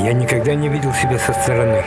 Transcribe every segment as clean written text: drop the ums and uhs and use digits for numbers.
Я никогда не видел себя со стороны.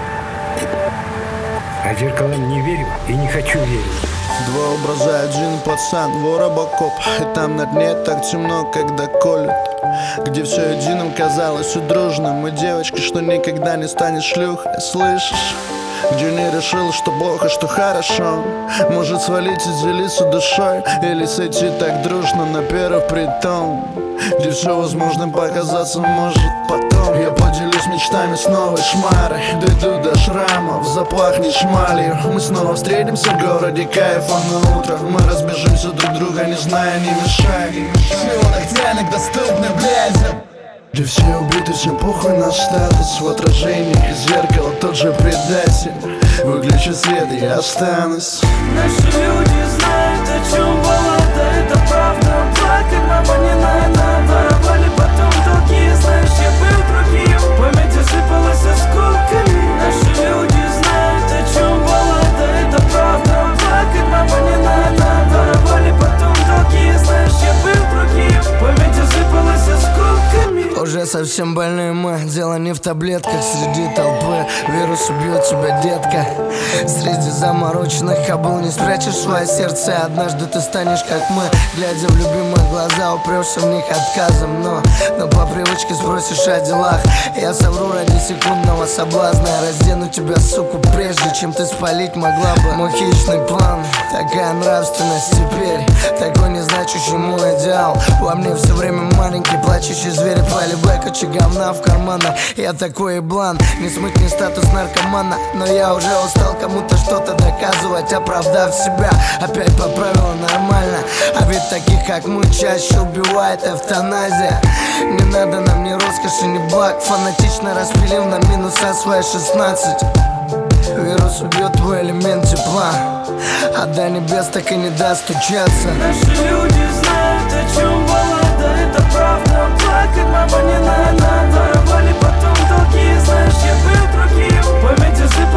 А зеркалам не верю и не хочу верить. Два образа, один пацан, воробокоп. И там на дне так темно, когда колют. Где все единым казалось и дружным. И девочка, что никогда не станет шлюхой, слышишь? Где не решил, что плохо, что хорошо. Может свалить и делиться душой. Или сойти так дружно на первый притон. Где все возможным показаться может потом. Я поделюсь мечтами с новой шмарой. Дойду до шрамов, запахнет шмалью. Мы снова встретимся в городе кайфа на утро. Мы разбежимся друг друга, не зная, не мешая. Всего ногтяник доступны блядям. Где все убиты, всем похуй на статус. В отражении из зеркала тот же предатель. Выключи свет, и я останусь. Наши люди знают, о чем баллада. Это правда, плакать мама не надо. Воровали потом долги, знаешь, я был другим. Память осыпалась осколками. Наши люди знают, о чем баллада. Это правда, плакать мама не надо. Воровали потом долги, знаешь, я был другим. Память осыпалась осколками. Уже совсем больные мы, дело не в таблетках. Среди толпы вирус убьет тебя, детка. Среди замороченных кобыл не спрячешь свое сердце. Однажды ты станешь как мы. Глядя в любимые глаза, упрешься в них отказом. Но по привычке спросишь о делах. Я совру ради секундного соблазна. Я раздену тебя, суку, прежде чем ты спалить могла бы. Мой хищный план, такая нравственность теперь. Такой незначущий мой идеал. Во мне все время маленький плачущий зверь. Полибай куча говна в карманах. Я такой еблан, не смыть не статус наркомана. Но я уже устал кому-то что-то доказывать. Оправдав себя, опять поправила нормально. А ведь таких как мы чаще убивает эвтаназия. Не надо нам ни роскоши, ни благ. Фанатично распилил на минуса свои 16. Вирус убьет твой элемент тепла, а до небес так и не даст стучаться. Наши люди знают, о чем баллада. Это правда, плакать мама не надо. Воровали потом долги, знаешь, я был другим. Память осыпалась